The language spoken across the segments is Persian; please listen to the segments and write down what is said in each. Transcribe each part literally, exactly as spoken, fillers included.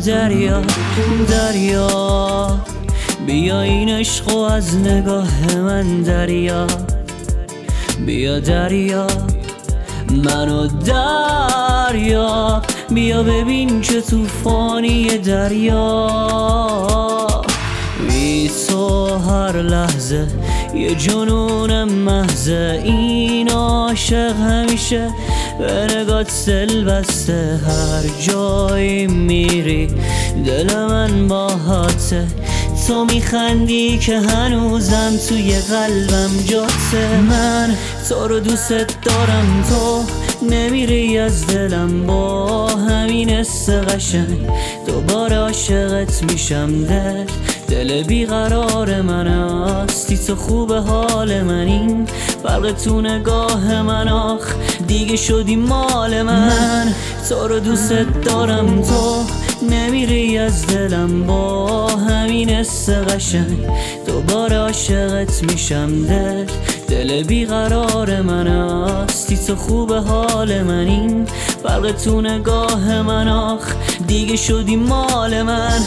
دریا دریا، بیا این عشقو از نگاه من دریا، بیا دریا منو دریا، بیا ببین چه طوفانی دریا. بی تو هر لحظه یه جنون محضه، این عاشق همیشه به نگات دل بسته، هر جایی میری دل من باهاته، تو میخندی که هنوزم توی قلبم جاته. من تو رو دوست دارم، تو نمیری از دلم، با همین حس قشنگ دوباره عاشقت میشم. دل دل بیقرار من هستی، تو خوب حال من، این فرق تو نگاه من، آخ دیگه شدی مال من. من تو رو دوست دارم، تو نمیری از دلم، با همین حس قشنگ دوباره عاشقت میشم. دل دل بیقرار من هستی، تو خوب حال من، این فرق تو نگاه من، آخ دیگه شدی مال من.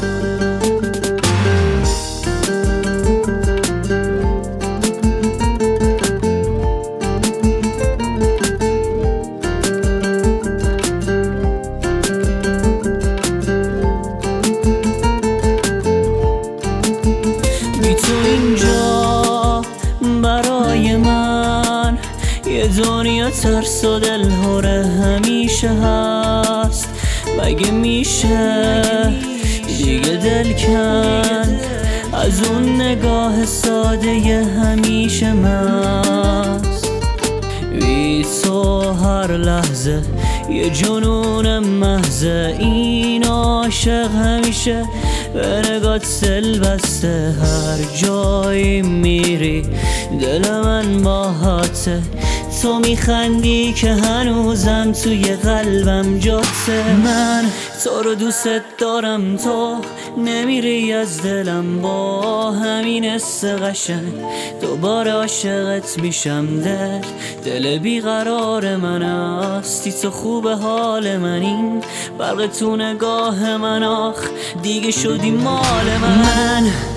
تو اینجا برای من یه دنیا ترس و دلهوره همیشه هست، مگه میشه دیگه دل کن از اون نگاه ساده همیشه مست. بی تو هر لحظه یه جنون محضه، این عاشق همیشه به نگات دل بسته، هر جایی میری دل من باهاته، تو میخندی که هنوزم توی قلبم جاته. من تو رو دوست دارم، تو نمیری از دلم، با همین حس قشنگ دوباره عاشقت میشم. دل دل بیقرار من هستی، تو خوب حال من، این فرق تو نگاه من، آخ دیگه شدی مال من. من